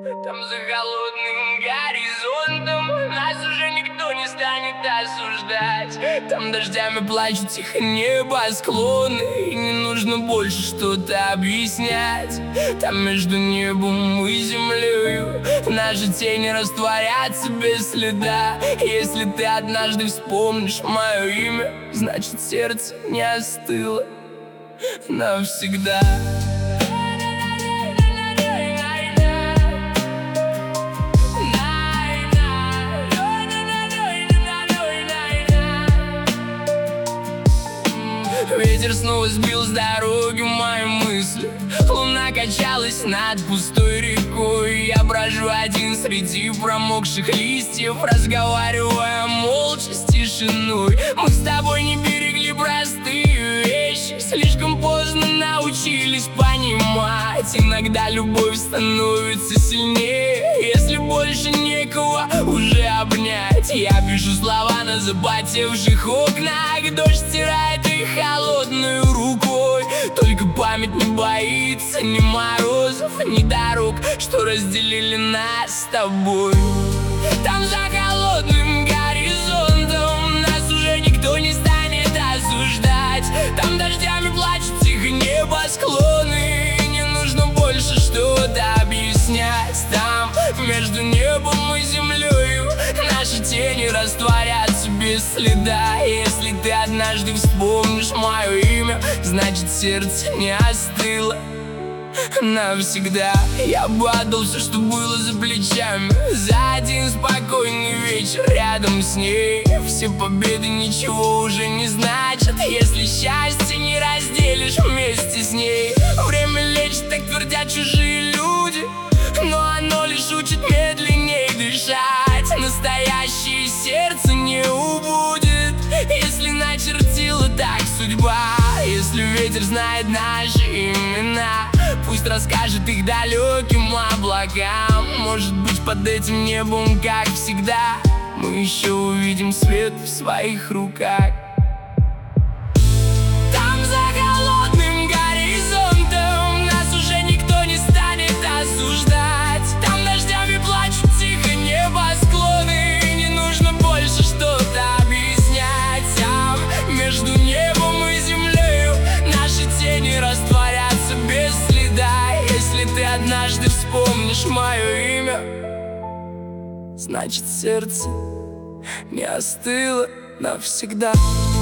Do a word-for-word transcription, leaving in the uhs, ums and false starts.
Там за холодным горизонтом нас уже никто не станет осуждать. Там дождями плачут тихо небосклоны, и не нужно больше что-то объяснять. Там между небом и землею наши тени растворятся без следа. Если ты однажды вспомнишь мое имя, значит сердце не остыло навсегда. Ветер снова сбил с дороги мои мысли. Луна качалась над пустой рекой. Я брожу один среди промокших листьев, разговаривая молча с тишиной. Мы с тобой не берегли простые вещи, слишком поздно научились понимать. Иногда любовь становится сильнее, если больше некого уже обнять. Я пишу слова на запотевших окнах, дождь стирает их холодной рукой. Только память не боится ни морозов, ни дорог, что разделили нас с тобой. Там за холодным горизонтом нас уже никто не станет осуждать. Там дождями плачут тихо небосклоны, и не нужно больше что-то объяснять. Там между небом и землею наши тени растворятся без следа. Если ты однажды вспомнишь мое имя, значит сердце не остыло навсегда. Я бы отдал все, что было за плечами, за один спокойный вечер рядом с ней. Все победы ничего уже не значат, если счастье не разделишь вместе с ней. Время лечит, так твердят чужие люди, но оно лишь учит медленнее дышать. Настоящее сердце не убудет, если начертила так судьба. Если ветер знает наши имена, пусть расскажет их далеким облакам. Может быть, под этим небом, как всегда, мы еще увидим свет в своих руках. Там за холодным горизонтом нас уже никто не станет осуждать. Там дождями плачут тихо небосклоны, и не нужно больше что-то объяснять. Там между небом и землею наши тени растворятся без следа. Если ты однажды вспомнишь мое имя, значит сердце не остыло навсегда.